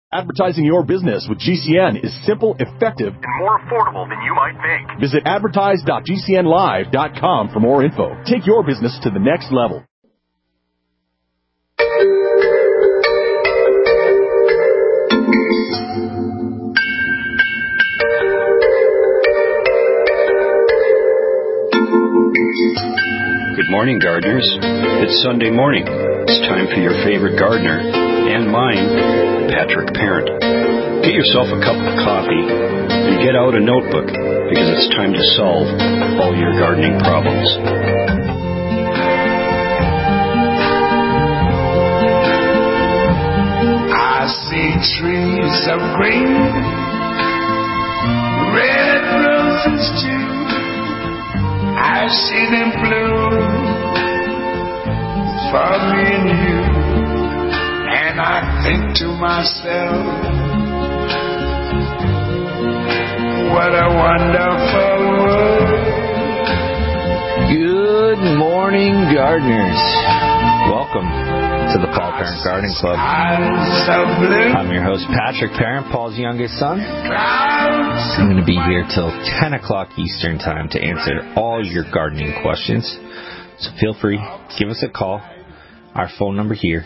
Advertising your business with GCN is simple, effective, and more affordable than you might think. Visit advertise.gcnlive.com for more info. Take your business to the next level. Good morning, gardeners. It's Sunday morning. It's time for your favorite gardener and mine, Patrick Parent. Get yourself a cup of coffee and get out a notebook because it's time to solve all your gardening problems. I see trees of green, red roses too. I see them bloom for me and you. And I think to myself, what a wonderful world. Good morning, gardeners. Welcome to the Paul Parent Gardening Club. I'm your host, Patrick Parent, Paul's youngest son. I'm going to be here till 10 o'clock Eastern Time to answer all your gardening questions. So feel free, give us a call. Our phone number here,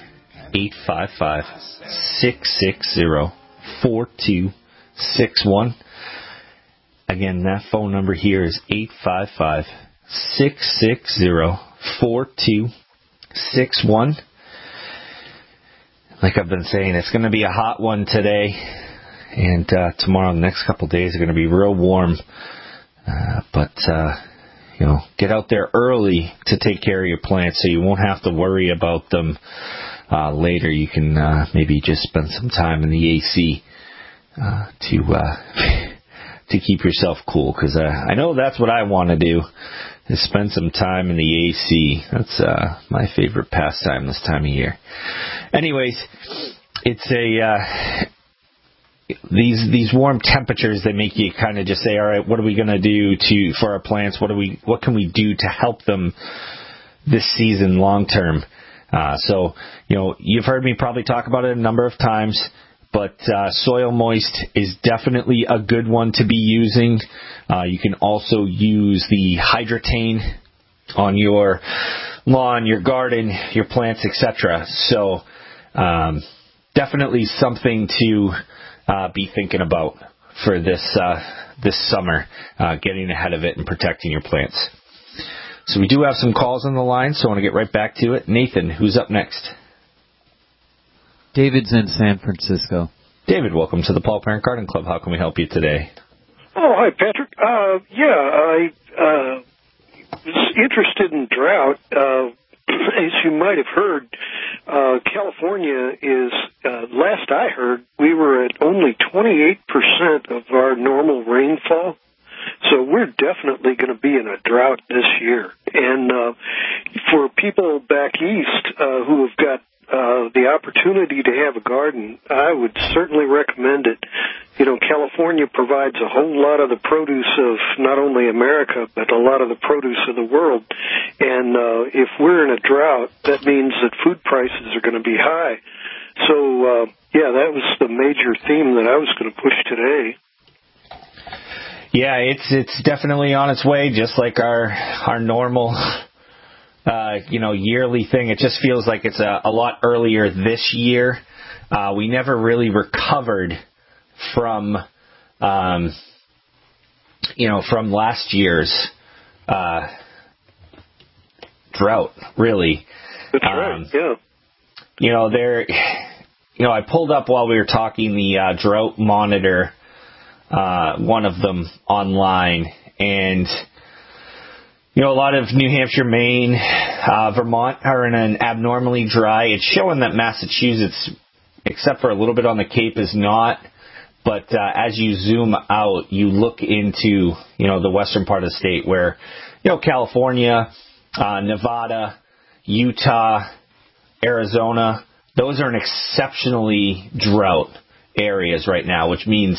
855-660-4261. Again, that phone number here is 855-660-4261. Like I've been saying, it's going to be a hot one today, and tomorrow, the next couple of days are going to be real warm. But get out there early to take care of your plants so you won't have to worry about them later. You can maybe just spend some time in the AC to keep yourself cool, because I know that's what I want to do, is spend some time in the AC. That's my favorite pastime this time of year. Anyways, it's these warm temperatures that make you kind of just say, all right, what are we going to do for our plants? What can we do to help them this season long term? So you've heard me probably talk about it a number of times, but Soil Moist is definitely a good one to be using. You can also use the Hydrotain on your lawn, your garden, your plants, etc. So definitely something to be thinking about for this summer, getting ahead of it and protecting your plants. So we do have some calls on the line, so I want to get right back to it. Nathan, who's up next? David's in San Francisco. David, welcome to the Paul Parent Garden Club. How can we help you today? Oh, hi, Patrick. I was interested in drought. As you might have heard, California is, last I heard, we were at only 28% of our normal rainfall. So we're definitely going to be in a drought this year. And for people back east who have got the opportunity to have a garden, I would certainly recommend it. California provides a whole lot of the produce of not only America, but a lot of the produce of the world. And if we're in a drought, that means that food prices are going to be high. So, that was the major theme that I was going to push today. Yeah, it's definitely on its way, just like our normal yearly thing. It just feels like it's a lot earlier this year. We never really recovered from last year's drought, really. That's right, yeah. I pulled up while we were talking the drought monitor, one of them online, and a lot of New Hampshire, Maine, Vermont are in an abnormally dry. It's showing that Massachusetts, except for a little bit on the Cape, is not. But as you zoom out, you look into, the western part of the state where, California, Nevada, Utah, Arizona, those are an exceptionally drought areas right now, which means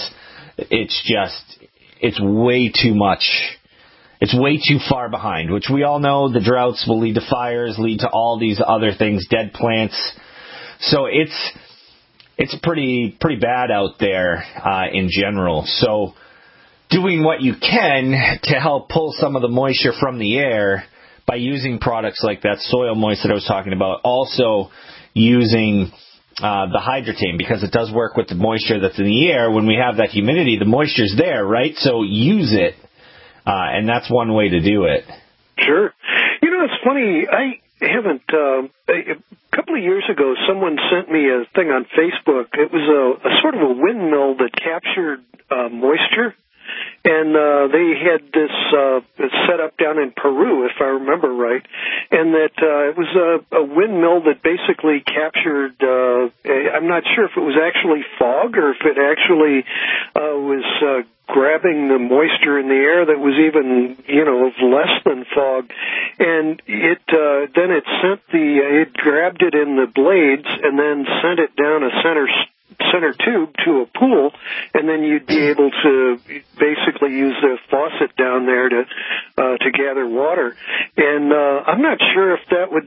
it's way too much. It's way too far behind, which we all know the droughts will lead to fires, lead to all these other things, dead plants. So it's it's pretty bad out there in general. So doing what you can to help pull some of the moisture from the air by using products like that Soil Moist that I was talking about, also using the Hydrotain, because it does work with the moisture that's in the air. When we have that humidity, the moisture's there, right? So use it, and that's one way to do it. Sure. You know, it's funny, I haven't, a couple of years ago, someone sent me a thing on Facebook. It was a sort of a windmill that captured moisture. And they had this set up down in Peru, if I remember right, and that it was a windmill that basically captured, I'm not sure if it was actually fog or if it actually was grabbing the moisture in the air that was even, of less than fog. And it then it it grabbed it in the blades and then sent it down a center tube to a pool, and then you'd be able to basically use the faucet down there to gather water. And I'm not sure if that would,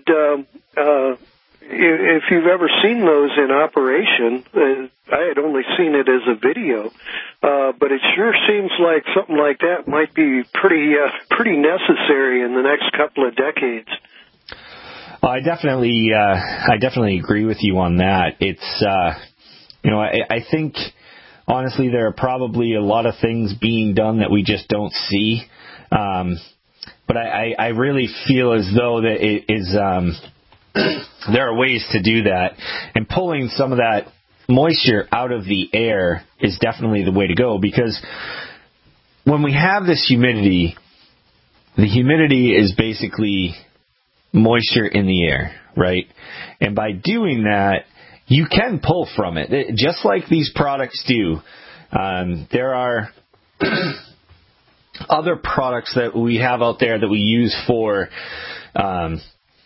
if you've ever seen those in operation. I had only seen it as a video, but it sure seems like something like that might be pretty necessary in the next couple of decades. Well, I definitely agree with you on that. It's I think, honestly, there are probably a lot of things being done that we just don't see. But I really feel as though that it is, there are ways to do that. And pulling some of that moisture out of the air is definitely the way to go, because when we have this humidity, the humidity is basically moisture in the air, right? And by doing that, you can pull from it, just like these products do. There are other products that we have out there that we use for, to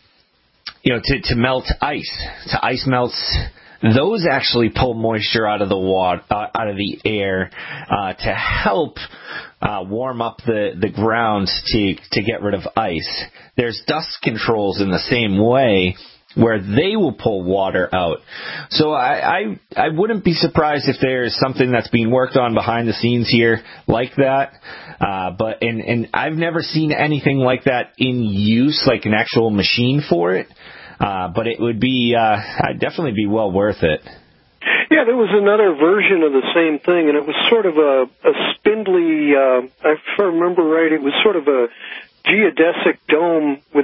melt ice, to ice melts. Those actually pull moisture out of the water, out of the air, to help warm up the ground to get rid of ice. There's dust controls in the same way, where they will pull water out. So I wouldn't be surprised if there's something that's being worked on behind the scenes here like that. But I've never seen anything like that in use, like an actual machine for it. But it would be, I'd definitely be well worth it. Yeah, there was another version of the same thing, and it was sort of a spindly, if I remember right, it was sort of a geodesic dome with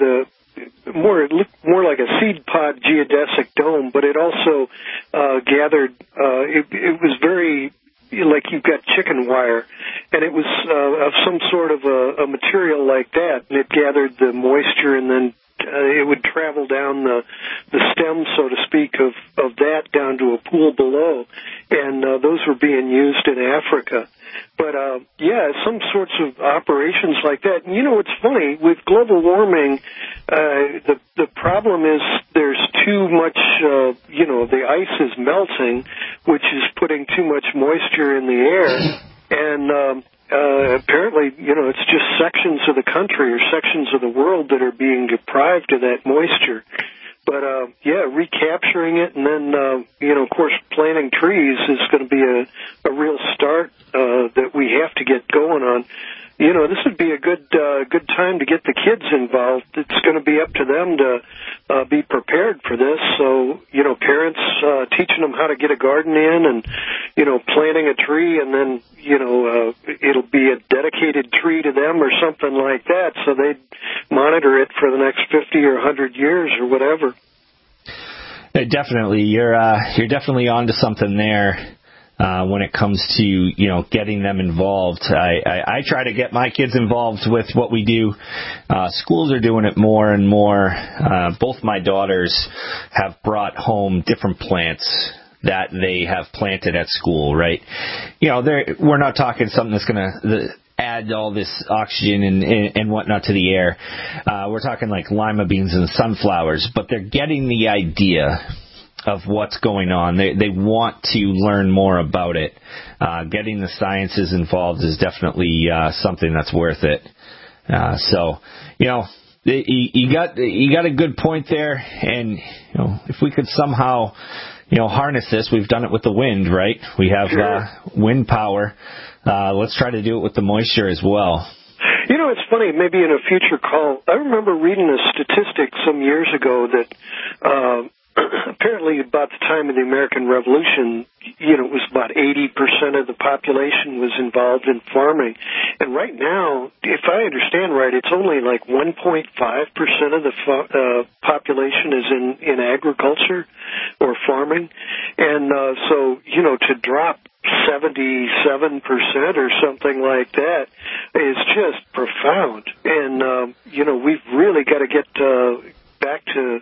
it looked more like a seed pod geodesic dome, but it also gathered, it was very, like you've got chicken wire, and it was of some sort of a material like that, and it gathered the moisture, and then it would travel down the stem, so to speak, of that down to a pool below, and those were being used in Africa. But, some sorts of operations like that. And it's funny, with global warming, the problem is there's too much, the ice is melting, which is putting too much moisture in the air. And apparently, it's just sections of the country or sections of the world that are being deprived of that moisture. But, recapturing it and then, of course, planting trees is going to be a real start that we have to get going on. This would be a good time to get the kids involved. It's going to be up to them to be prepared for this. So, parents teaching them how to get a garden in and, planting a tree, and then, it'll be a dedicated tree to them or something like that, so they'd monitor it for the next 50 or 100 years or whatever. Definitely. You're definitely onto something there. When it comes to, getting them involved. I try to get my kids involved with what we do. Schools are doing it more and more. Both my daughters have brought home different plants that they have planted at school, right? We're not talking something that's going to add all this oxygen and whatnot to the air. We're talking like lima beans and sunflowers, but they're getting the idea of what's going on. They want to learn more about it. Getting the sciences involved is definitely something that's worth it. You got a good point there, and if we could somehow harness this. We've done it with the wind, right? We have wind power. Let's try to do it with the moisture as well. It's funny, maybe in a future call, I remember reading a statistic some years ago that apparently about the time of the American Revolution, it was about 80% of the population was involved in farming. And right now, if I understand right, it's only like 1.5% of the population is in agriculture or farming. And so, to drop 77% or something like that is just profound. And, we've really got to get back to,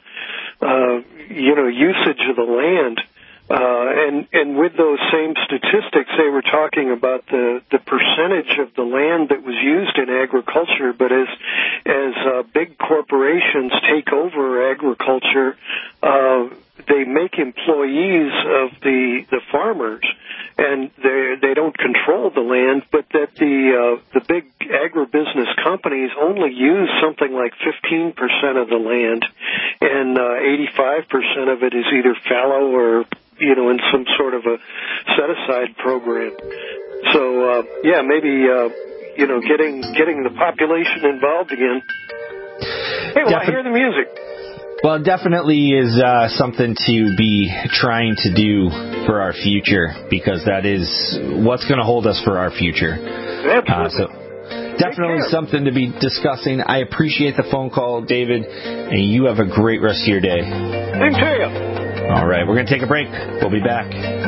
usage of the land. And with those same statistics, they were talking about the percentage of the land that was used in agriculture. But as big corporations take over agriculture, they make employees of the farmers, and they don't control the land, but that the big agribusiness companies only use something like 15% of the land, and 85% of it is either fallow or in some sort of a set-aside program. So maybe getting the population involved again. Hey, well, I hear the music. Well, it definitely is something to be trying to do for our future, because that is what's going to hold us for our future. Absolutely. So definitely something to be discussing. I appreciate the phone call, David, and you have a great rest of your day. Same to you. All right, we're going to take a break. We'll be back.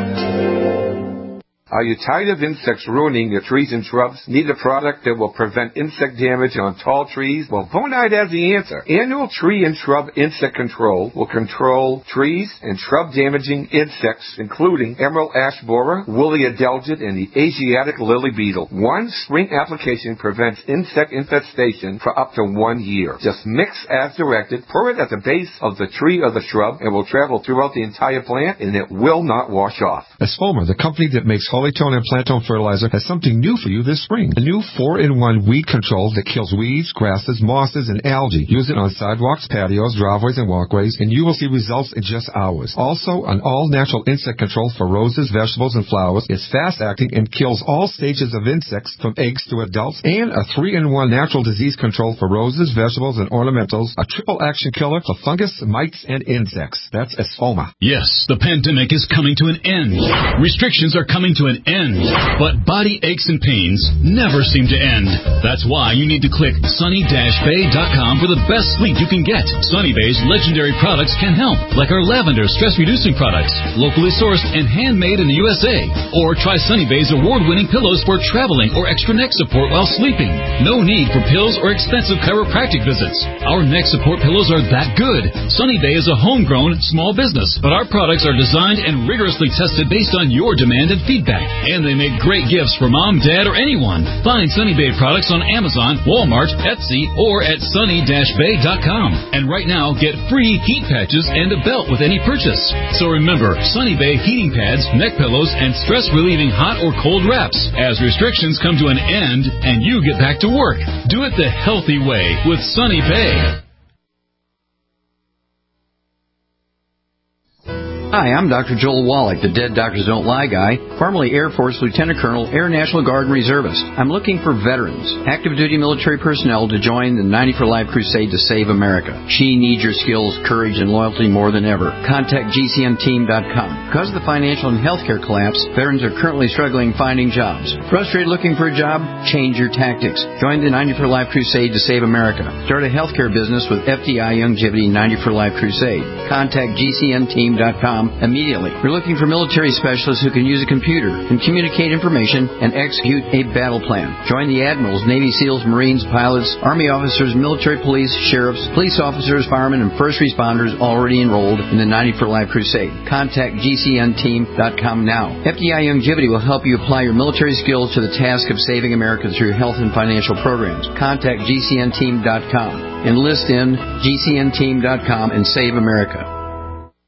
Are you tired of insects ruining your trees and shrubs? Need a product that will prevent insect damage on tall trees? Well, Bonide has the answer. Annual Tree and Shrub Insect Control will control trees and shrub-damaging insects, including emerald ash borer, woolly adelgid, and the Asiatic lily beetle. One spring application prevents insect infestation for up to 1 year. Just mix as directed, pour it at the base of the tree or the shrub, and will travel throughout the entire plant, and it will not wash off. Espoma, the company that makes Polytone and Plantone fertilizer, has something new for you this spring. A new 4-in-1 weed control that kills weeds, grasses, mosses, and algae. Use it on sidewalks, patios, driveways, and walkways, and you will see results in just hours. Also, an all-natural insect control for roses, vegetables, and flowers. It's fast-acting and kills all stages of insects from eggs to adults. And a 3-in-1 natural disease control for roses, vegetables, and ornamentals. A triple-action killer for fungus, mites, and insects. That's Espoma. Yes, the pandemic is coming to an end. Restrictions are coming to an end, but body aches and pains never seem to end. That's why you need to click sunny-bay.com for the best sleep you can get. Sunny Bay's legendary products can help, like our lavender stress-reducing products, locally sourced and handmade in the USA. Or try Sunny Bay's award-winning pillows for traveling or extra neck support while sleeping. No need for pills or expensive chiropractic visits. Our neck support pillows are that good. Sunny Bay is a homegrown small business, but our products are designed and rigorously tested based on your demand and feedback. And they make great gifts for mom, dad, or anyone. Find Sunny Bay products on Amazon, Walmart, Etsy, or at sunny-bay.com. And right now, get free heat patches and a belt with any purchase. So remember, Sunny Bay heating pads, neck pillows, and stress-relieving hot or cold wraps. As restrictions come to an end and you get back to work, do it the healthy way with Sunny Bay. Hi, I'm Dr. Joel Wallach, the Dead Doctors Don't Lie guy, formerly Air Force Lieutenant Colonel, Air National Guard and Reservist. I'm looking for veterans, active duty military personnel to join the 90 for Life crusade to save America. She needs your skills, courage, and loyalty more than ever. Contact GCNteam.com. Because of the financial and healthcare collapse, veterans are currently struggling finding jobs. Frustrated looking for a job? Change your tactics. Join the 90 for Life crusade to save America. Start a healthcare business with FDI Youngevity 90 for Life crusade. Contact GCNteam.com immediately. We're looking for military specialists who can use a computer and communicate information and execute a battle plan. Join the admirals, Navy SEALs, Marines, pilots, Army officers, military police, sheriffs, police officers, firemen, and first responders already enrolled in the 90 for Life crusade. Contact GCNteam.com now. FDI Youngevity will help you apply your military skills to the task of saving America through health and financial programs. Contact GCNteam.com. Enlist in GCNteam.com and save America.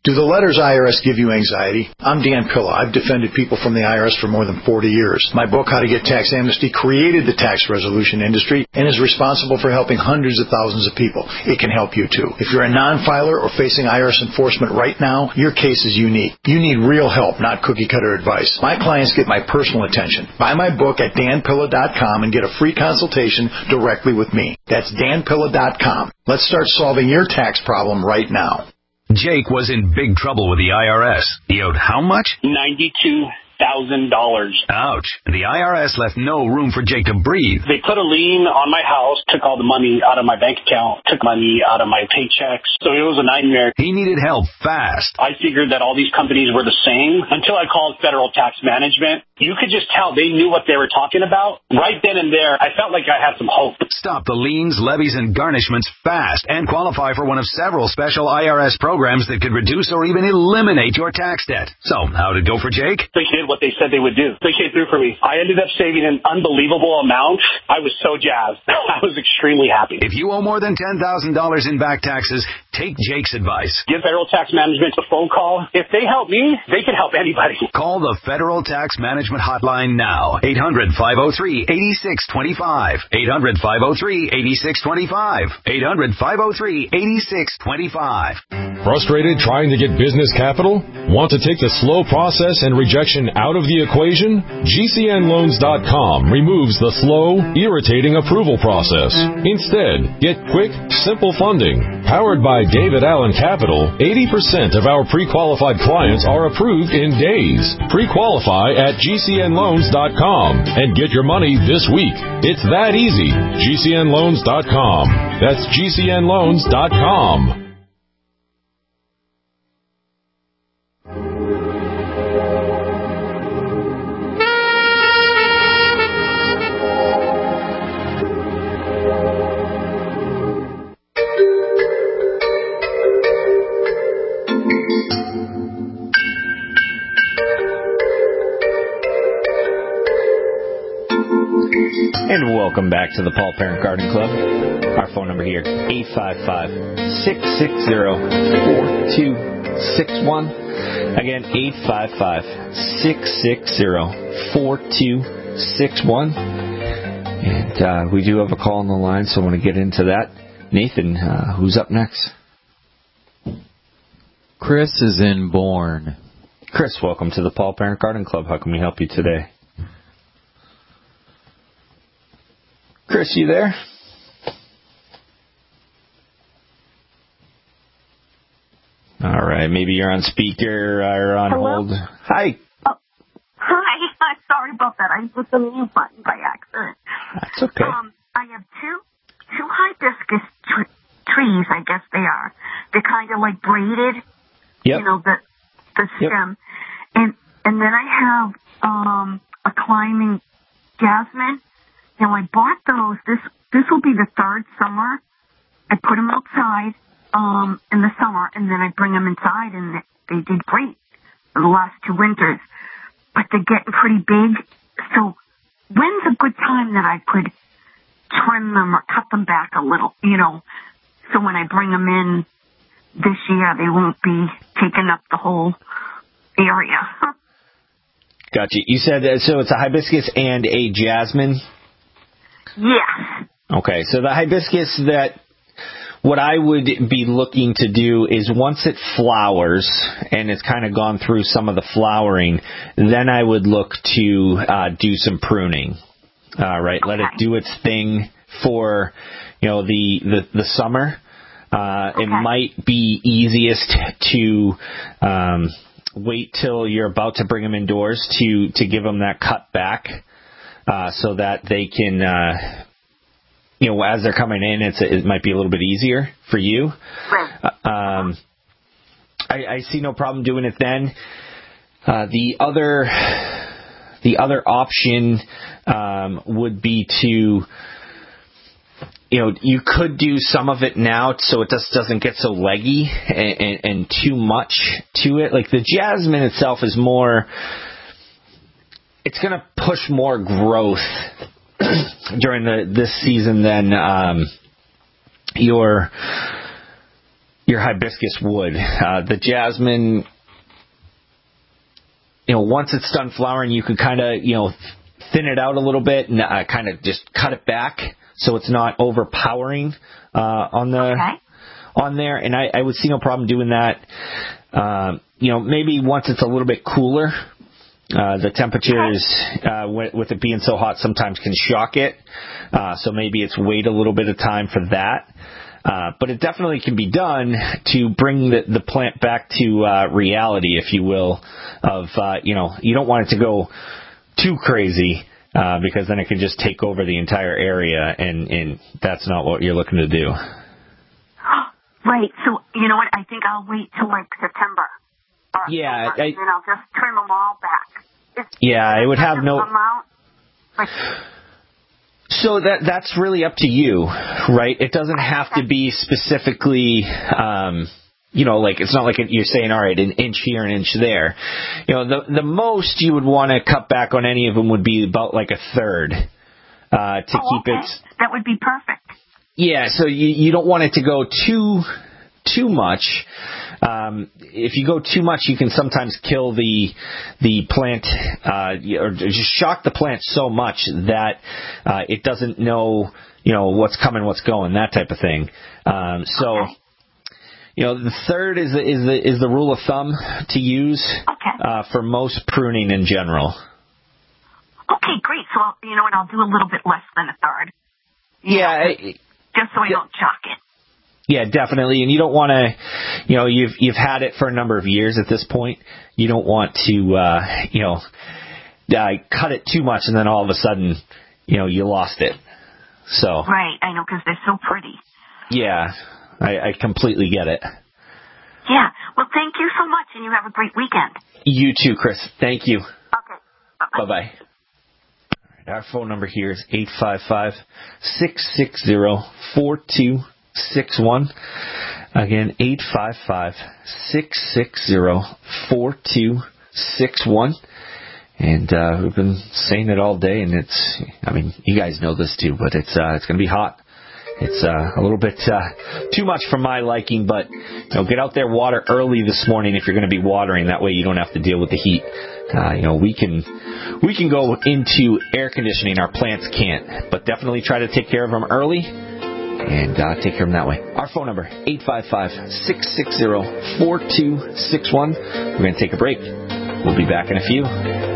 Do the letters IRS give you anxiety? I'm Dan Pilla. I've defended people from the IRS for more than 40 years. My book, How to Get Tax Amnesty, created the tax resolution industry and is responsible for helping hundreds of thousands of people. It can help you, too. If you're a non-filer or facing IRS enforcement right now, your case is unique. You need real help, not cookie-cutter advice. My clients get my personal attention. Buy my book at danpilla.com and get a free consultation directly with me. That's danpilla.com. Let's start solving your tax problem right now. Jake was in big trouble with the IRS. He owed how much? $92,000. Ouch. The IRS left no room for Jake to breathe. They put a lien on my house, took all the money out of my bank account, took money out of my paychecks. So it was a nightmare. He needed help fast. I figured that all these companies were the same until I called Federal Tax Management. You could just tell they knew what they were talking about. Right then and there, I felt like I had some hope. Stop the liens, levies, and garnishments fast and qualify for one of several special IRS programs that could reduce or even eliminate your tax debt. So, how'd it go for Jake? They did what they said they would do. They came through for me. I ended up saving an unbelievable amount. I was so jazzed. I was extremely happy. If you owe more than $10,000 in back taxes, take Jake's advice. Give Federal Tax Management a phone call. If they help me, they can help anybody. Call the Federal Tax Management hotline now. 800-503-8625. 800-503-8625. 800-503-8625. Frustrated trying to get business capital? Want to take the slow process and rejection out of the equation? GCNloans.com removes the slow, irritating approval process. Instead, get quick, simple funding. Powered by David Allen Capital, 80% of our pre-qualified clients are approved in days. Pre-qualify at GCNloans.com and get your money this week. It's that easy. GCNloans.com. That's GCNloans.com. And welcome back to the Paul Parent Garden Club. Our phone number here, 855-660-4261. Again, 855-660-4261. And we do have a call on the line, so I want to get into that. Nathan, who's up next? Chris is in Bourne. Chris, welcome to the Paul Parent Garden Club. How can we help you today? Chris, you there? All right, maybe you're on speaker or on hold. Hi. Oh, hi. I'm sorry about that. I hit the mute button by accident. That's okay. I have two hibiscus trees, I guess they are. They're kind of like braided. Yep. You know, the stem. Yep. And then I have a climbing jasmine. Now, I bought those. This will be the third summer. I put them outside in the summer, and then I bring them inside, and they did great for the last 2 winters. But they're getting pretty big. So when's a good time that I could trim them or cut them back a little, so when I bring them in this year, they won't be taking up the whole area. Gotcha. You said, so it's a hibiscus and a jasmine? Yes. Okay, so the hibiscus, what I would be looking to do is once it flowers and it's kind of gone through some of the flowering, then I would look to do some pruning. Right, okay. Let it do its thing for the summer. Okay. It might be easiest to wait till you're about to bring them indoors to give them that cut back. So that they can, as they're coming in, it might be a little bit easier for you. Right. I see no problem doing it then. The other option would be to, you could do some of it now so it just doesn't get so leggy and too much to it. Like the jasmine itself is more. It's going to push more growth during this season than your your hibiscus wood. The jasmine, once it's done flowering, you could kind of, thin it out a little bit and kind of just cut it back so it's not overpowering on there. And I would see no problem doing that. Maybe once it's a little bit cooler. The temperatures, with it being so hot, sometimes can shock it. So maybe it's wait a little bit of time for that. But it definitely can be done to bring the plant back to reality, if you will, of, you don't want it to go too crazy, because then it can just take over the entire area, and that's not what you're looking to do. Right. So, you know what? I think I'll wait till like September. Yeah. And I'll just trim them all back. It would have no... So that's really up to you, right? It doesn't have to be specifically, it's not like you're saying, all right, an inch here, an inch there. The most you would want to cut back on any of them would be about like a third, to keep it. That would be perfect. Yeah, so you don't want it to go too much. If you go too much, you can sometimes kill the plant, or just shock the plant so much that it doesn't know, what's coming, what's going, that type of thing. The third is the rule of thumb to use for most pruning in general. Okay, great. So I'll do a little bit less than a third. Just so I don't shock it. Yeah, definitely. And you don't want to, you've had it for a number of years at this point. You don't want to, cut it too much and then all of a sudden, you lost it. So. Right, I know, because they're so pretty. Yeah, I completely get it. Yeah. Well, thank you so much, and you have a great weekend. You too, Chris. Thank you. Okay. Bye-bye. Bye-bye. Our phone number here is 855-660-4261. Again, 855-660-4261. And we've been saying it all day, and you guys know this too, but it's going to be hot. It's a little bit too much for my liking, but get out there, water early this morning if you're going to be watering. That way you don't have to deal with the heat. We can go into air conditioning. Our plants can't, but definitely try to take care of them early and take care of them that way. Our phone number, 855-660-4261. We're going to take a break. We'll be back in a few.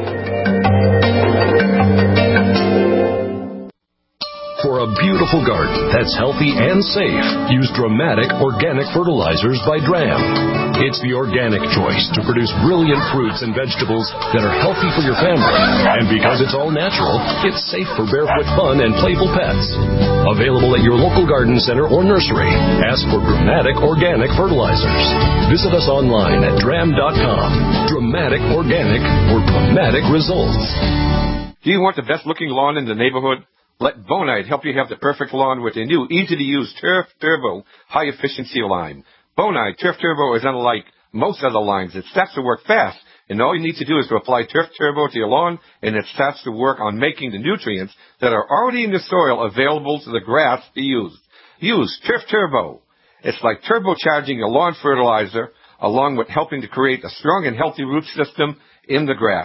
For a beautiful garden that's healthy and safe, use Dramatic Organic Fertilizers by DRAM. It's the organic choice to produce brilliant fruits and vegetables that are healthy for your family. And because it's all natural, it's safe for barefoot fun and playful pets. Available at your local garden center or nursery. Ask for Dramatic Organic Fertilizers. Visit us online at DRAM.com. Dramatic Organic for dramatic results. Do you want the best-looking lawn in the neighborhood? Let Bonide help you have the perfect lawn with a new, easy-to-use Turf Turbo high-efficiency lime. Bonide Turf Turbo is unlike most other limes. It starts to work fast, and all you need to do is to apply Turf Turbo to your lawn, and it starts to work on making the nutrients that are already in the soil available to the grass to use. Use Turf Turbo. It's like turbocharging your lawn fertilizer, along with helping to create a strong and healthy root system in the grass.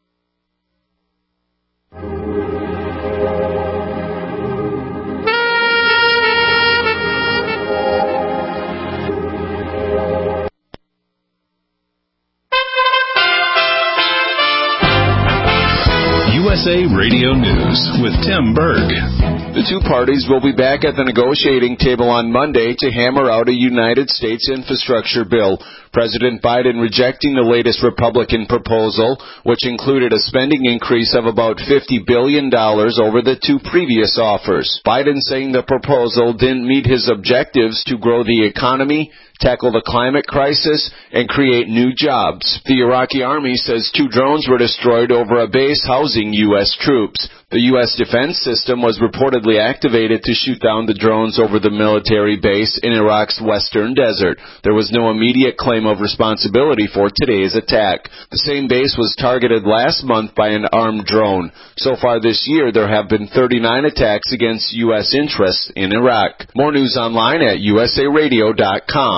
USA Radio News with Tim Berg. The two parties will be back at the negotiating table on Monday to hammer out a United States infrastructure bill. President Biden rejecting the latest Republican proposal, which included a spending increase of about $50 billion over the two previous offers. Biden saying the proposal didn't meet his objectives to grow the economy, tackle the climate crisis, and create new jobs. The Iraqi army says 2 drones were destroyed over a base housing U.S. troops. The U.S. defense system was reportedly activated to shoot down the drones over the military base in Iraq's western desert. There was no immediate claim of responsibility for today's attack. The same base was targeted last month by an armed drone. So far this year, there have been 39 attacks against U.S. interests in Iraq. More news online at usaradio.com.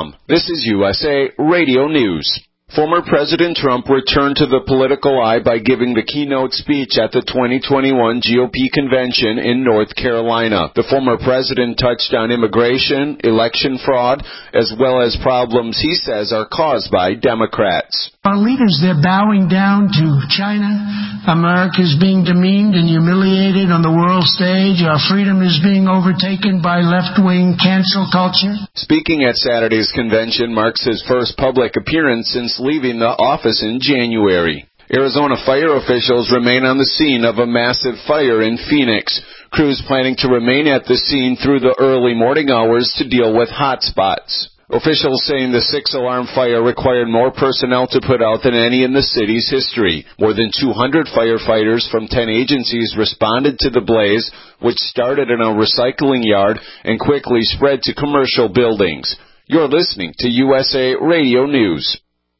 USARadio.com. This is USA Radio News. Former President Trump returned to the political eye by giving the keynote speech at the 2021 GOP convention in North Carolina. The former president touched on immigration, election fraud, as well as problems he says are caused by Democrats. Our leaders, they're bowing down to China. America's being demeaned and humiliated on the world stage. Our freedom is being overtaken by left-wing cancel culture. Speaking at Saturday's convention marks his first public appearance since leaving the office in January. Arizona fire officials remain on the scene of a massive fire in Phoenix. Crews planning to remain at the scene through the early morning hours to deal with hot spots. Officials saying the 6-alarm fire required more personnel to put out than any in the city's history. More than 200 firefighters from 10 agencies responded to the blaze, which started in a recycling yard and quickly spread to commercial buildings. You're listening to USA Radio News.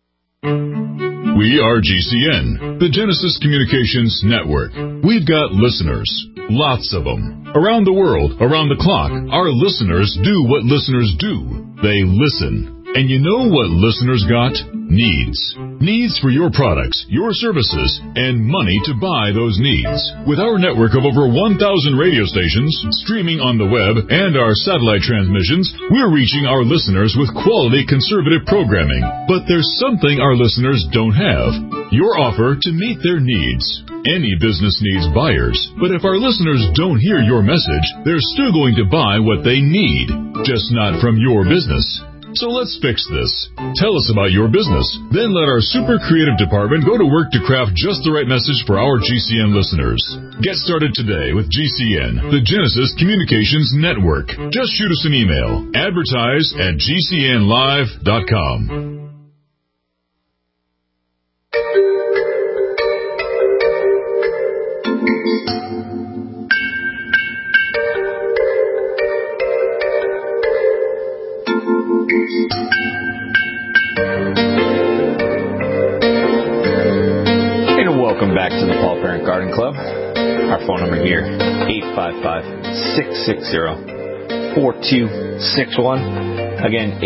We are GCN, the Genesis Communications Network. We've got listeners, lots of them. Around the world, around the clock, our listeners do what listeners do. They listen. And you know what listeners got? Needs. Needs for your products, your services, and money to buy those needs. With our network of over 1,000 radio stations, streaming on the web, and our satellite transmissions, we're reaching our listeners with quality conservative programming. But there's something our listeners don't have. Your offer to meet their needs. Any business needs buyers, but if our listeners don't hear your message, they're still going to buy what they need, just not from your business. So let's fix this. Tell us about your business. Then let our super creative department go to work to craft just the right message for our GCN listeners. Get started today with GCN, the Genesis Communications Network. Just shoot us an email. Advertise@GCNlive.com. Welcome back to the Paul Parent Garden Club. Our phone number here, 855-660-4261. Again,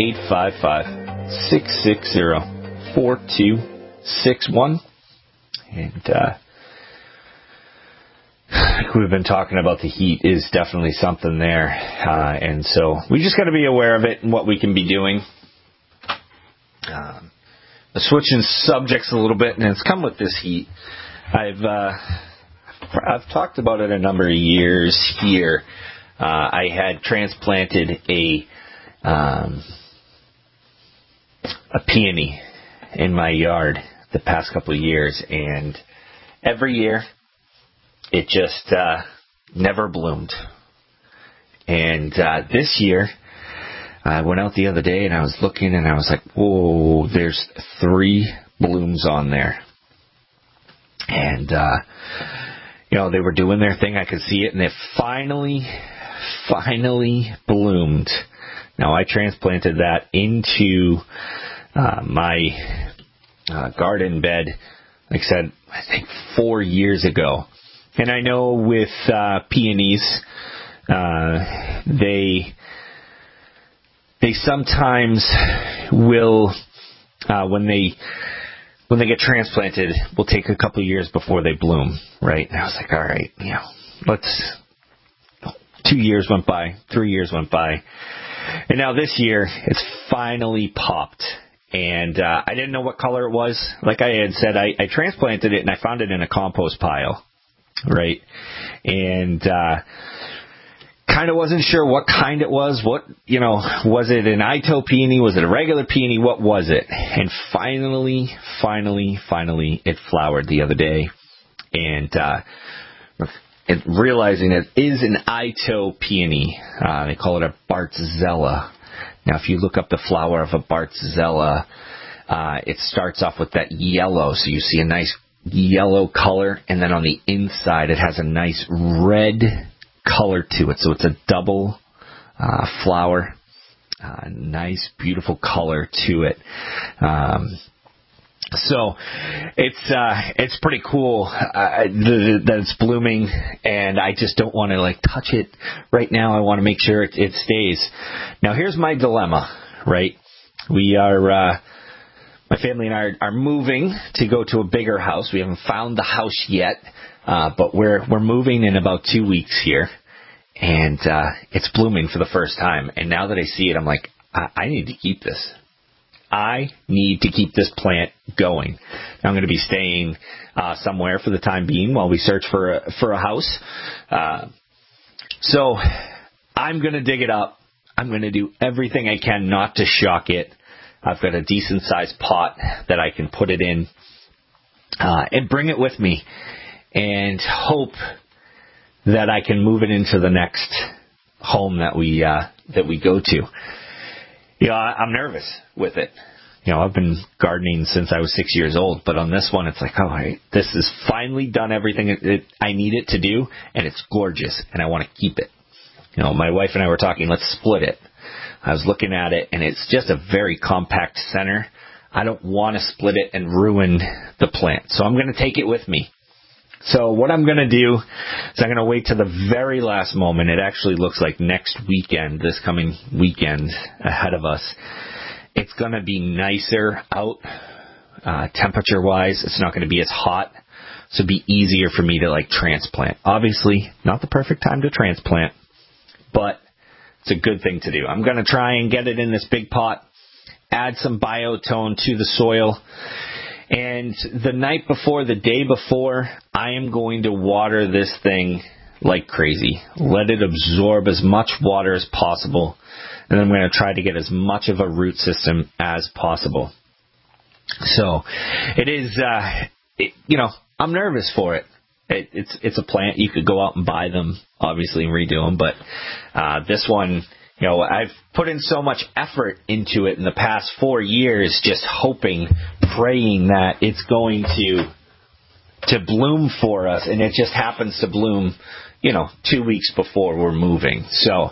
855-660-4261. And we've been talking about the heat is definitely something there. And so we just got to be aware of it and what we can be doing. Switching subjects a little bit, and it's come with this heat. I've talked about it a number of years here. I had transplanted a peony in my yard the past couple of years, and every year it just never bloomed. And this year, I went out the other day and I was looking and I was like, whoa, there's 3 blooms on there. And, they were doing their thing. I could see it, and it finally bloomed. Now, I transplanted that into my garden bed, like I said, I think 4 years ago. And I know with peonies, they sometimes will, when they get transplanted, will take a couple of years before they bloom, right? And I was like, all right, 2 years went by, 3 years went by, and now this year it's finally popped. And I didn't know what color it was. Like I had said, I transplanted it and I found it in a compost pile, right? And kind of wasn't sure what kind it was. What, was it an Ito peony? Was it a regular peony? What was it? And finally, it flowered the other day. And realizing it is an Ito peony. They call it a Bartzella. Now, if you look up the flower of a Bartzella, it starts off with that yellow. So you see a nice yellow color. And then on the inside, it has a nice red color to it, so it's a double flower, nice beautiful color to it. So it's pretty cool that it's blooming, and I just don't want to touch it right now. I want to make sure it stays. Now here's my dilemma, right? We are, my family and I are moving to go to a bigger house. We haven't found the house yet, but we're moving in about 2 weeks here. And it's blooming for the first time. And now that I see it, I'm like, I need to keep this. I need to keep this plant going. Now I'm going to be staying somewhere for the time being while we search for a house. So I'm going to dig it up. I'm going to do everything I can not to shock it. I've got a decent-sized pot that I can put it in and bring it with me and hope that I can move it into the next home that we go to. I'm nervous with it. I've been gardening since I was 6 years old, but on this one, it's like, this has finally done everything I need it to do, and it's gorgeous, and I want to keep it. My wife and I were talking, let's split it. I was looking at it, and it's just a very compact center. I don't want to split it and ruin the plant, so I'm going to take it with me. So what I'm going to do is I'm going to wait to the very last moment. It actually looks like next weekend, this coming weekend ahead of us. It's going to be nicer out, temperature-wise. It's not going to be as hot, so it'll be easier for me to transplant. Obviously, not the perfect time to transplant, but it's a good thing to do. I'm going to try and get it in this big pot, add some biotone to the soil, and the night before, the day before, I am going to water this thing like crazy. Let it absorb as much water as possible, and then I'm going to try to get as much of a root system as possible. So it is, I'm nervous for it. It's a plant. You could go out and buy them, obviously, and redo them, but this one, I've put in so much effort into it in the past 4 years, just hoping, praying that it's going to bloom for us, and it just happens to bloom, 2 weeks before we're moving. So,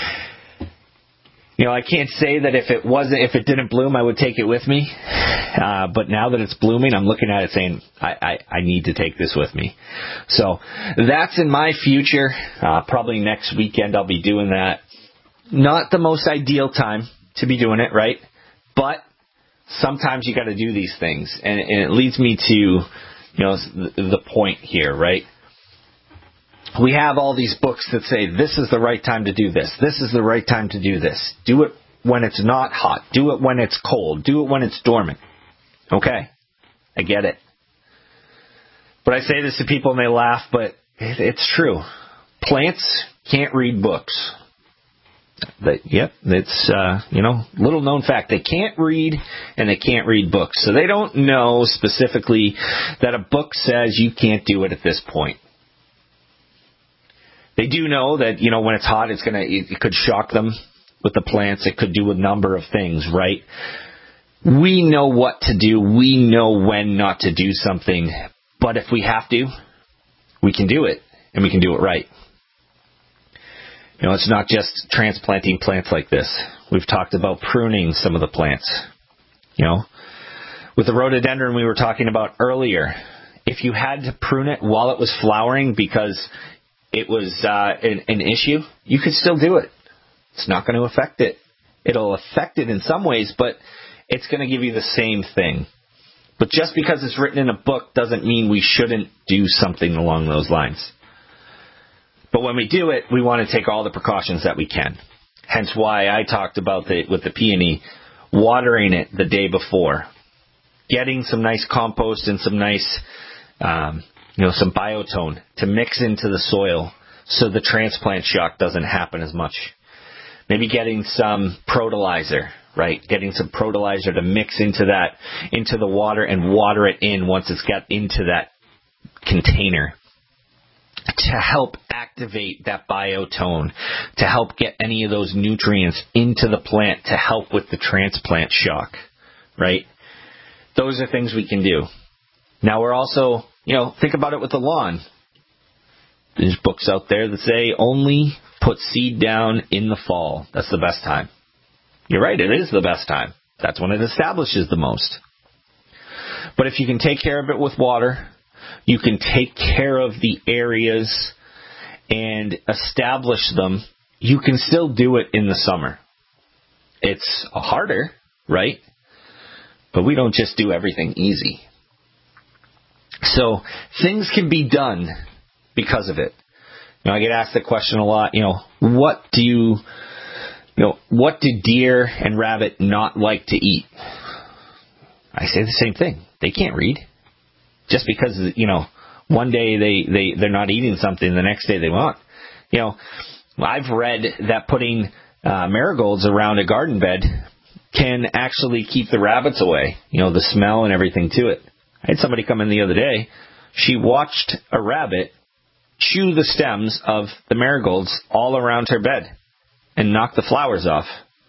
I can't say that if it didn't bloom, I would take it with me. But now that it's blooming, I'm looking at it saying, I need to take this with me. So that's in my future. Probably next weekend I'll be doing that. Not the most ideal time to be doing it, right? But sometimes you got to do these things. And it leads me to, the point here, right? We have all these books that say, this is the right time to do this. This is the right time to do this. Do it when it's not hot. Do it when it's cold. Do it when it's dormant. Okay, I get it. But I say this to people and they laugh, but it's true. Plants can't read books. It's, little known fact. They can't read and they can't read books. So they don't know specifically that a book says you can't do it at this point. They do know that, when it's hot, it could shock them with the plants. It could do a number of things, right? We know what to do. We know when not to do something. But if we have to, we can do it, and we can do it right. It's not just transplanting plants like this. We've talked about pruning some of the plants. With the rhododendron we were talking about earlier, if you had to prune it while it was flowering because it was an issue, you could still do it. It's not going to affect it. It'll affect it in some ways, but it's going to give you the same thing. But just because it's written in a book doesn't mean we shouldn't do something along those lines. But when we do it, we want to take all the precautions that we can. Hence why I talked about with the peony, watering it the day before, getting some nice compost and some nice some biotone to mix into the soil so the transplant shock doesn't happen as much. Maybe getting some protolizer, right? Getting some protolizer to mix into the water and water it in once it's got into that container to help activate that biotone, to help get any of those nutrients into the plant to help with the transplant shock, right? Those are things we can do. Now we're also, think about it with the lawn. There's books out there that say only put seed down in the fall. That's the best time. You're right, it is the best time. That's when it establishes the most. But if you can take care of it with water, you can take care of the areas and establish them, you can still do it in the summer. It's harder, right? But we don't just do everything easy. So things can be done because of it. I get asked the question a lot, what do deer and rabbit not like to eat? I say the same thing. They can't read. Just because, one day they're not eating something, the next day they won't. I've read that putting marigolds around a garden bed can actually keep the rabbits away, the smell and everything to it. I had somebody come in the other day. She watched a rabbit chew the stems of the marigolds all around her bed and knock the flowers off.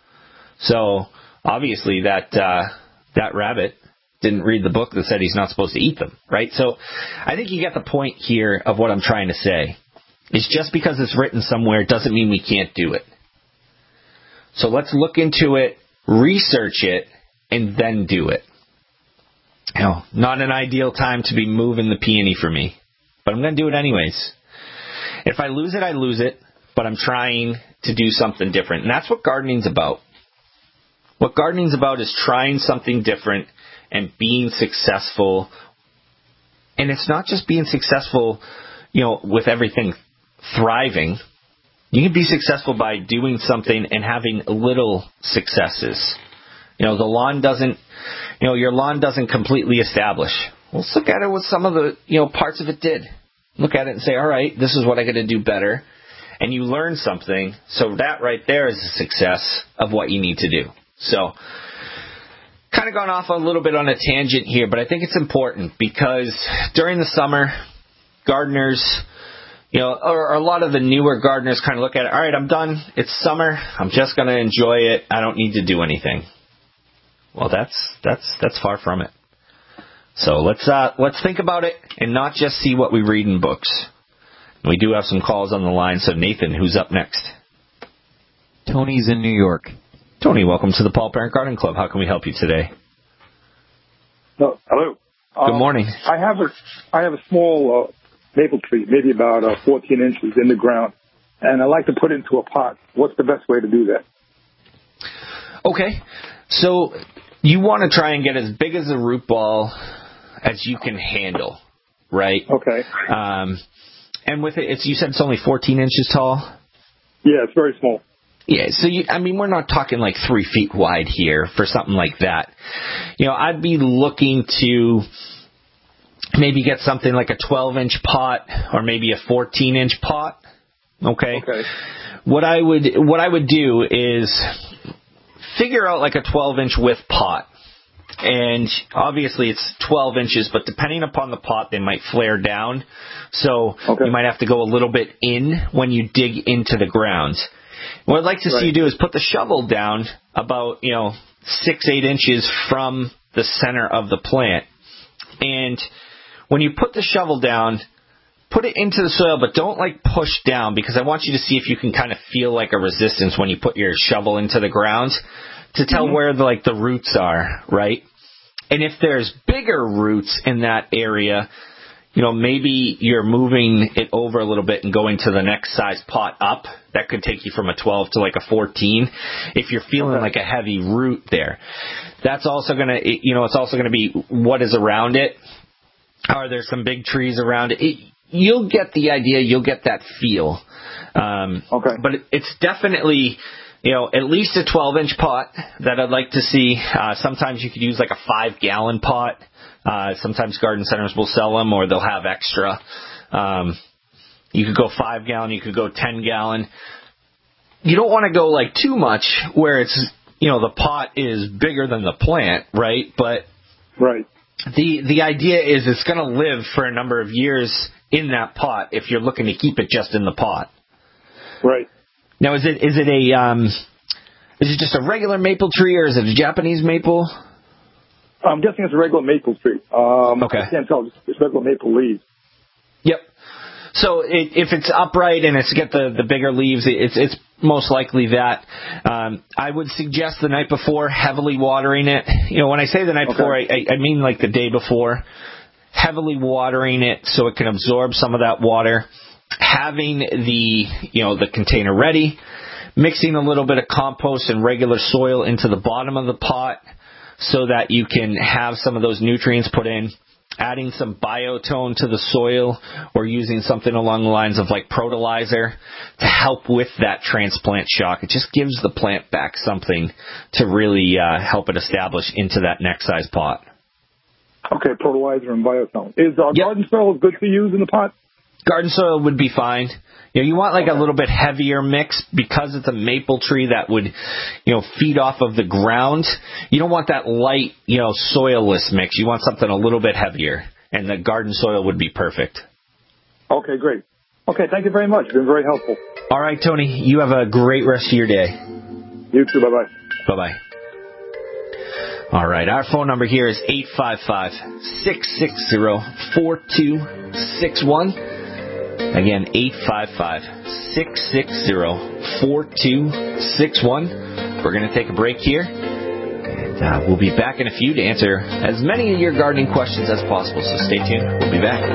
So obviously that rabbit didn't read the book that said he's not supposed to eat them, right? So I think you get the point here of what I'm trying to say. It's just because it's written somewhere doesn't mean we can't do it. So let's look into it, research it, and then do it. Not an ideal time to be moving the peony for me, but I'm going to do it anyways. If I lose it, I lose it, but I'm trying to do something different. And that's what gardening's about. What gardening's about is trying something different and being successful. And it's not just being successful, with everything thriving. You can be successful by doing something and having little successes. The lawn doesn't, your lawn doesn't completely establish. Let's look at it with some of the, parts of it did. Look at it and say, all right, this is what I got to do better. And you learn something. So that right there is a success of what you need to do. So kind of gone off a little bit on a tangent here, but I think it's important because during the summer, gardeners, or a lot of the newer gardeners kind of look at it, all right, I'm done. It's summer. I'm just going to enjoy it. I don't need to do anything. Well, that's far from it. So let's think about it and not just see what we read in books. We do have some calls on the line. So Nathan, who's up next? Tony's in New York. Tony, welcome to the Paul Parent Garden Club. How can we help you today? Hello. Good morning. I have a small maple tree, maybe about 14 inches in the ground, and I like to put it into a pot. What's the best way to do that? Okay. So you want to try and get as big as a root ball as you can handle, right? Okay. And with it, you said it's only 14 inches tall? Yeah, it's very small. Yeah, so we're not talking like 3 feet wide here for something like that. I'd be looking to maybe get something like a 12-inch pot or maybe a 14-inch pot. Okay. What I would do is figure out like a 12-inch width pot. And obviously it's 12 inches, but depending upon the pot, they might flare down. So you might have to go a little bit in when you dig into the ground. What I'd like to see you do is put the shovel down about, 6-8 inches from the center of the plant. And when you put the shovel down, put it into the soil, but don't push down, because I want you to see if you can kind of feel like a resistance when you put your shovel into the ground to tell where the roots are, right? And if there's bigger roots in that area, maybe you're moving it over a little bit and going to the next size pot up. That could take you from a 12 to a 14 if you're feeling like a heavy root there. That's also going to, it's also going to be what is around it. Are there some big trees around it? You'll get the idea. You'll get that feel. But it's definitely, at least a 12-inch pot that I'd like to see. Sometimes you could use a 5-gallon pot. Sometimes garden centers will sell them, or they'll have extra. You could go 5-gallon, you could go 10-gallon. You don't want to go too much where it's, the pot is bigger than the plant, right? But the idea is it's going to live for a number of years in that pot if you're looking to keep it just in the pot. Right. Now, is it just a regular maple tree, or is it a Japanese maple? I'm guessing it's a regular maple tree. I can't tell. It's regular maple leaves. Yep. So if it's upright and it's got the bigger leaves, it's most likely that. I would suggest the night before heavily watering it. When I say the night before, I mean the day before. Heavily watering it so it can absorb some of that water. Having the container ready. mixing a little bit of compost and regular soil into the bottom of the pot so that you can have some of those nutrients put in, adding some biotone to the soil or using something along the lines of like Protolizer to help with that transplant shock. It just gives the plant back something to really help it establish into that next size pot. Okay, Protolizer and biotone. Is garden soil good to use in the pot? Garden soil would be fine. You know, you want like a little bit heavier mix because it's a maple tree that would, feed off of the ground. You don't want that light, soilless mix. You want something a little bit heavier, and the garden soil would be perfect. Okay, great. Okay, thank you very much. You've been very helpful. All right, Tony, you have a great rest of your day. You too. Bye-bye. Bye-bye. All right, our phone number here is 855-660-4261. Again, 855-660-4261. We're going to take a break here, and we'll be back in a few to answer as many of your gardening questions as possible, so stay tuned. We'll be back.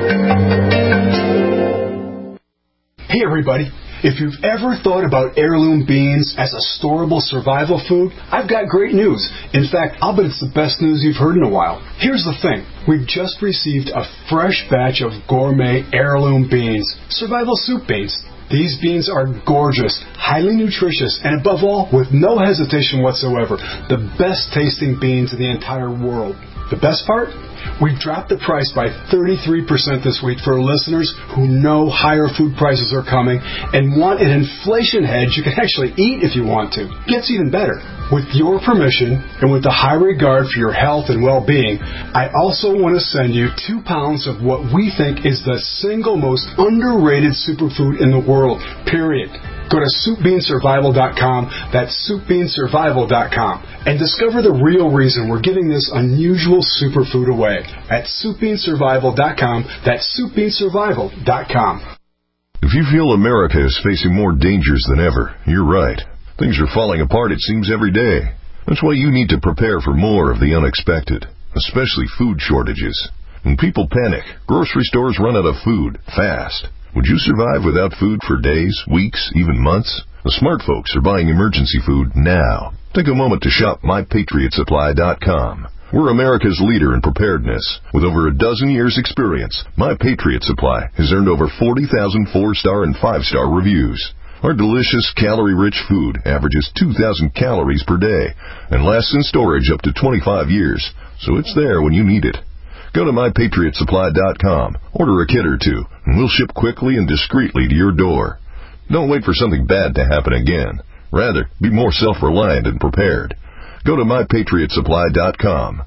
Hey, everybody. If you've ever thought about heirloom beans as a storable survival food, I've got great news. In fact, I'll bet it's the best news you've heard in a while. Here's the thing. We've just received a fresh batch of gourmet heirloom beans, survival soup beans. These beans are gorgeous, highly nutritious, and above all, with no hesitation whatsoever, the best tasting beans in the entire world. The best part? We've dropped the price by 33% this week for listeners who know higher food prices are coming and want an inflation hedge you can actually eat if you want to. Gets even better. With your permission and with the high regard for your health and well-being, I also want to send you 2 pounds of what we think is the single most underrated superfood in the world, period. Go to SoupBeanSurvival.com, that's SoupBeanSurvival.com, and discover the real reason we're giving this unusual superfood away at SoupBeanSurvival.com, that's SoupBeanSurvival.com. If you feel America is facing more dangers than ever, you're right. Things are falling apart, it seems, every day. That's why you need to prepare for more of the unexpected, especially food shortages. When people panic, grocery stores run out of food fast. Would you survive without food for days, weeks, even months? The smart folks are buying emergency food now. Take a moment to shop MyPatriotSupply.com. We're America's leader in preparedness. With over a dozen years' experience, My Patriot Supply has earned over 40,000 4-star and 5-star reviews. Our delicious, calorie-rich food averages 2,000 calories per day and lasts in storage up to 25 years, so it's there when you need it. Go to MyPatriotSupply.com, order a kit or two, and we'll ship quickly and discreetly to your door. Don't wait for something bad to happen again. Rather, be more self-reliant and prepared. Go to MyPatriotSupply.com.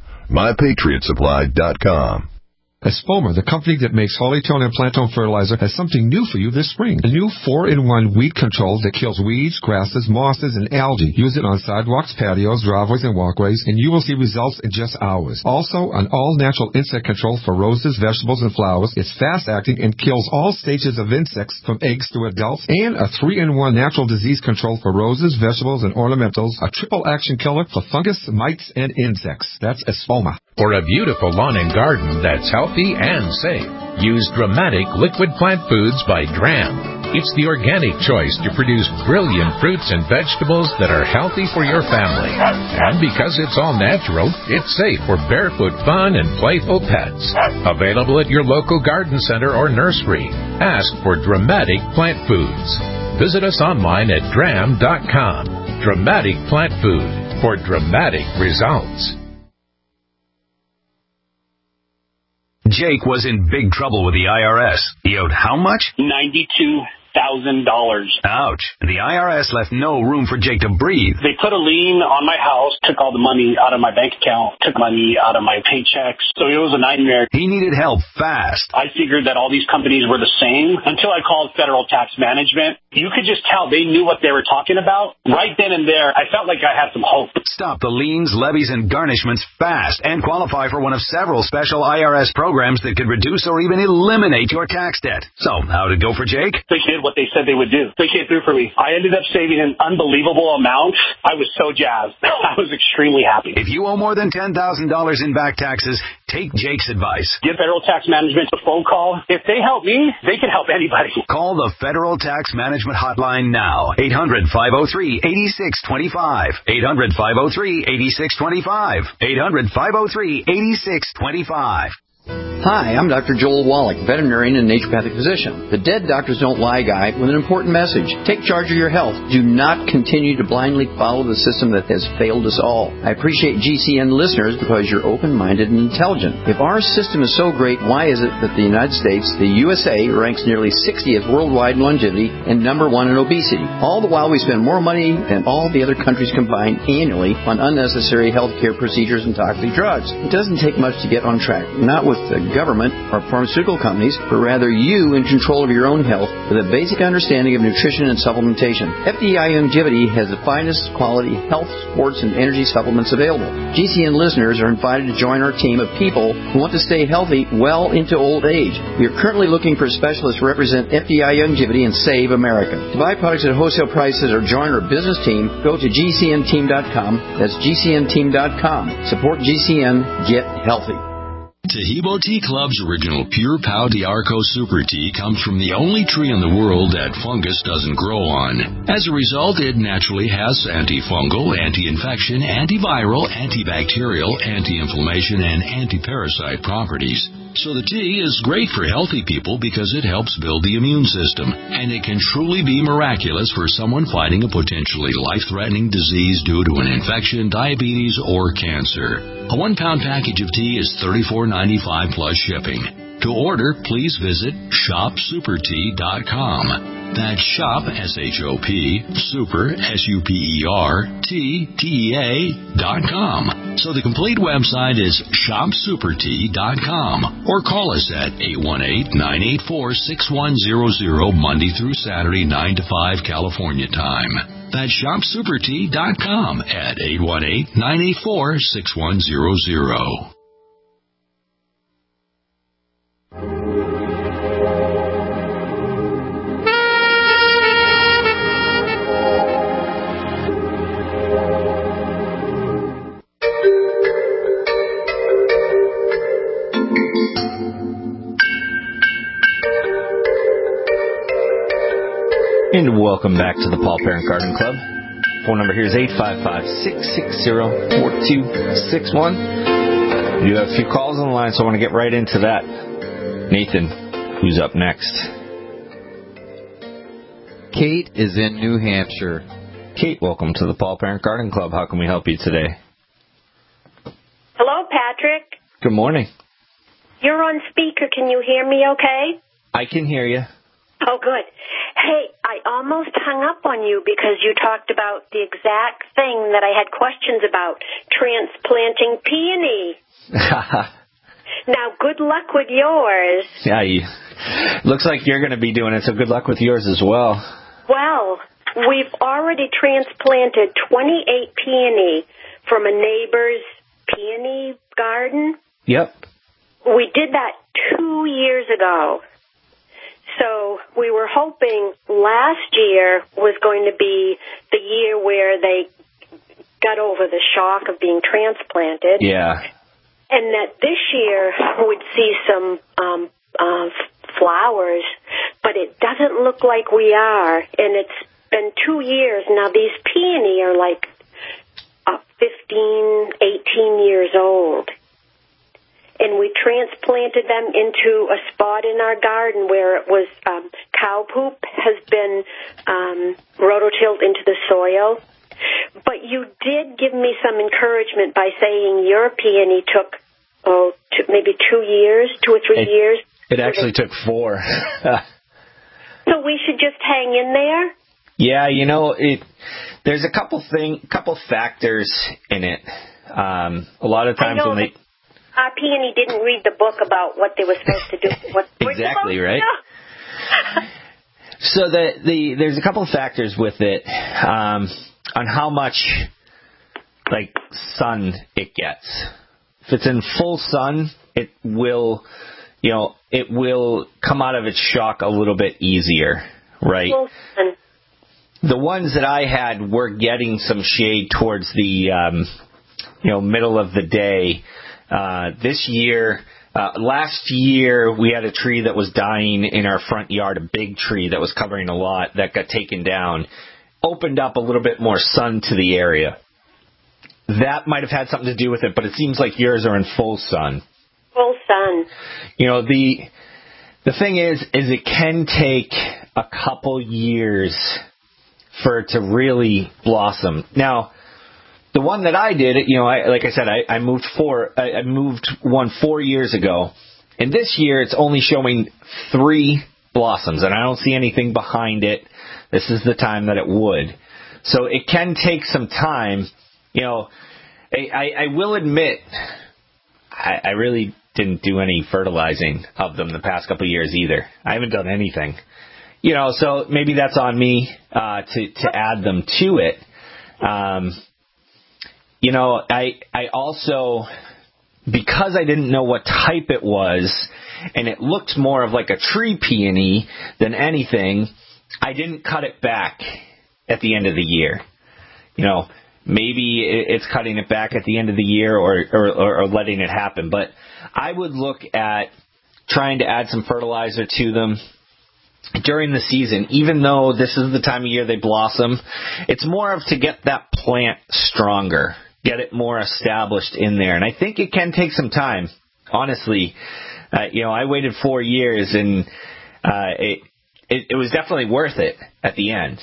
MyPatriotSupply.com. Espoma, the company that makes Hollytone and Plantone fertilizer, has something new for you this spring. A new 4-in-1 weed control that kills weeds, grasses, mosses, and algae. Use it on sidewalks, patios, driveways, and walkways, and you will see results in just hours. Also, an all-natural insect control for roses, vegetables, and flowers. It's fast-acting and kills all stages of insects from eggs to adults. And a 3-in-1 natural disease control for roses, vegetables, and ornamentals. A triple-action killer for fungus, mites, and insects. That's Espoma. For a beautiful lawn and garden that's healthy and safe, use Dramatic Liquid Plant Foods by Dram. It's the organic choice to produce brilliant fruits and vegetables that are healthy for your family. And because it's all natural, it's safe for barefoot fun and playful pets. Available at your local garden center or nursery. Ask for Dramatic Plant Foods. Visit us online at dram.com. Dramatic Plant Food for dramatic results. Jake was in big trouble with the IRS. He owed how much? $92,000. Ouch. The IRS left no room for Jake to breathe. They put a lien on my house, took all the money out of my bank account, took money out of my paychecks. So it was a nightmare. He needed help fast. I figured that all these companies were the same until I called Federal Tax Management. You could just tell they knew what they were talking about. Right then and there, I felt like I had some hope. Stop the liens, levies, and garnishments fast and qualify for one of several special IRS programs that could reduce or even eliminate your tax debt. So, how'd it go for Jake? They did did what they said they would do. They came through for me. I ended up saving an unbelievable amount. I was so jazzed. I was extremely happy. If you owe more than $10,000 in back taxes, take Jake's advice. Give Federal Tax Management a phone call. If they help me, they can help anybody. Call the Federal Tax Management Hotline now. 800-503-8625. 800-503-8625. 800-503-8625. Hi, I'm Dr. Joel Wallach, veterinarian and naturopathic physician. The Dead Doctors Don't Lie guy with an important message. Take charge of your health. Do not continue to blindly follow the system that has failed us all. I appreciate GCN listeners because you're open-minded and intelligent. If our system is so great, why is it that the United States, the USA, ranks nearly 60th worldwide in longevity and number 1 in obesity? All the while we spend more money than all the other countries combined annually on unnecessary healthcare procedures and toxic drugs. It doesn't take much to get on track. Not with the government or pharmaceutical companies, but rather you in control of your own health with a basic understanding of nutrition and supplementation. FDI Longevity has the finest quality health, sports, and energy supplements available. GCN listeners are invited to join our team of people who want to stay healthy well into old age. We are currently looking for specialists to represent FDI Longevity and Save America. To buy products at wholesale prices or join our business team, go to GCNteam.com. That's GCNteam.com. Support GCN. Get healthy. Taheebo Tea Club's original Pure Pau D'Arco Super Tea comes from the only tree in the world that fungus doesn't grow on. As a result, it naturally has antifungal, anti-infection, antiviral, antibacterial, anti-inflammation, and anti-parasite properties. So the tea is great for healthy people because it helps build the immune system, and it can truly be miraculous for someone fighting a potentially life-threatening disease due to an infection, diabetes, or cancer. A 1-pound package of tea is $34.95 plus shipping. To order, please visit shopsupertea.com. That's shop, S-H-O-P, super, SUPERTEA.com. So the complete website is shopsupertea.com. Or call us at 818-984-6100 Monday through Saturday, 9 to 5 California time. That's shopsupertea.com at 818-984-6100. And welcome back to the Paul Parent Garden Club. Phone number here is 855-660-4261. We do have a few calls on the line, so I want to get right into that. Nathan, who's up next? Kate is in New Hampshire. Kate, welcome to the Paul Parent Garden Club. How can we help you today? Hello, Patrick. Good morning. You're on speaker. Can you hear me okay? I can hear you. Oh, good. Hey, I almost hung up on you because you talked about the exact thing that I had questions about, transplanting peony. Now, good luck with yours. Yeah, looks like you're going to be doing it, so good luck with yours as well. Well, we've already transplanted 28 peony from a neighbor's peony garden. Yep. We did that 2 years ago. So we were hoping last year was going to be the year where they got over the shock of being transplanted. Yeah. And that this year we'd see some flowers, but it doesn't look like we are. And it's been 2 years now. These peony are like 15, 18 years old. And we transplanted them into a spot in our garden where it was cow poop has been rototilled into the soil. But you did give me some encouragement by saying your peony took maybe 2 years, 2 or 3 years. It actually took 4. So we should just hang in there? Yeah, there's a couple factors in it. A lot of times when they... Our peony didn't read the book about what they were supposed to do. Exactly, right? So there's a couple of factors with it on how much sun it gets. If it's in full sun, it will come out of its shock a little bit easier, right? Full sun. The ones that I had were getting some shade towards the, middle of the day. This year, last year, we had a tree that was dying in our front yard, a big tree that was covering a lot that got taken down. Opened up a little bit more sun to the area. That might have had something to do with it, but it seems like yours are in full sun. Full sun. The thing is it can take a couple years for it to really blossom. Now, the one that I did, I moved one 4 years ago, and this year it's only showing 3 blossoms, and I don't see anything behind it. This is the time that it would. So it can take some time. I will admit, I really didn't do any fertilizing of them the past couple of years either. I haven't done anything. So maybe that's on me to add them to it. I also, because I didn't know what type it was, and it looked more of like a tree peony than anything, I didn't cut it back at the end of the year. Maybe it's cutting it back at the end of the year or letting it happen. But I would look at trying to add some fertilizer to them during the season, even though this is the time of year they blossom. It's more of to get that plant stronger, get it more established in there. And I think it can take some time. Honestly, I waited 4 years, and it was definitely worth it at the end.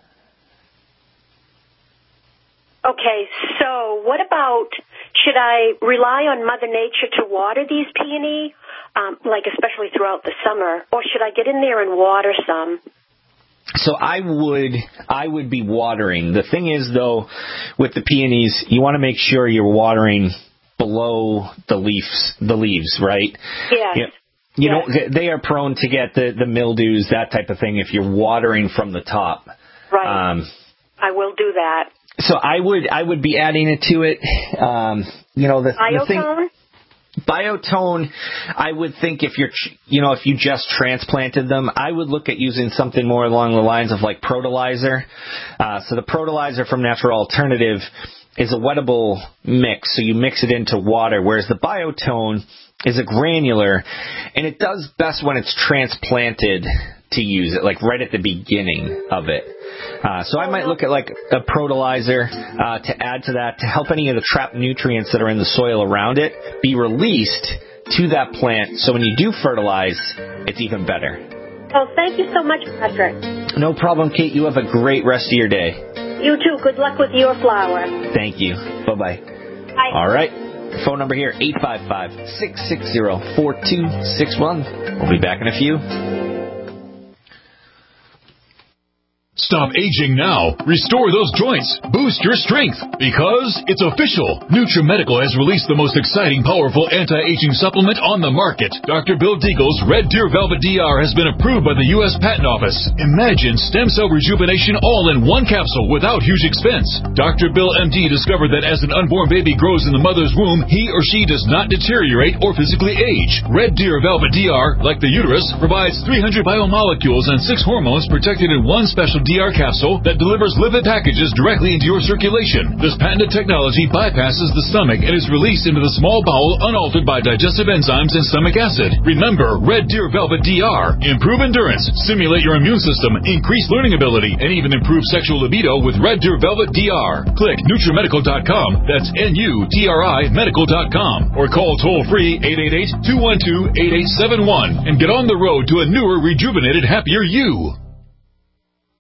Okay, so what about, should I rely on Mother Nature to water these peony, especially throughout the summer, or should I get in there and water some? So I would be watering. The thing is, though, with the peonies, you want to make sure you're watering below the leaves, right? Yes. They are prone to get the mildews, that type of thing, if you're watering from the top. Right. I will do that. So I would be adding it to it. Biotone? Biotone, I would think if you just transplanted them, I would look at using something more along the lines of like Protolizer. So the Protolizer from Natural Alternative is a wettable mix, so you mix it into water, whereas the Biotone is a granular, and it does best when it's transplanted to use it, like right at the beginning of it. So I might look at like a Protolizer to add to that to help any of the trapped nutrients that are in the soil around it be released to that plant, so when you do fertilize, it's even better. Well, thank you so much, Patrick. No problem, Kate. You have a great rest of your day. You too. Good luck with your flower. Thank you. Bye-bye. Bye. All right. Phone number here, 855-660-4261. We'll be back in a few. Stop aging now. Restore those joints. Boost your strength. Because it's official. NutriMedical has released the most exciting, powerful anti-aging supplement on the market. Dr. Bill Deagle's Red Deer Velvet DR has been approved by the U.S. Patent Office. Imagine stem cell rejuvenation all in one capsule without huge expense. Dr. Bill MD discovered that as an unborn baby grows in the mother's womb, he or she does not deteriorate or physically age. Red Deer Velvet DR, like the uterus, provides 300 biomolecules and 6 hormones protected in one special DR capsule that delivers lipid packages directly into your circulation. This patented technology bypasses the stomach and is released into the small bowel unaltered by digestive enzymes and stomach acid. Remember, Red Deer Velvet DR. Improve endurance, stimulate your immune system, increase learning ability, and even improve sexual libido with Red Deer Velvet DR. Click NutriMedical.com, that's NUTRI Medical.com, or call toll-free 888-212-8871 and get on the road to a newer, rejuvenated, happier you.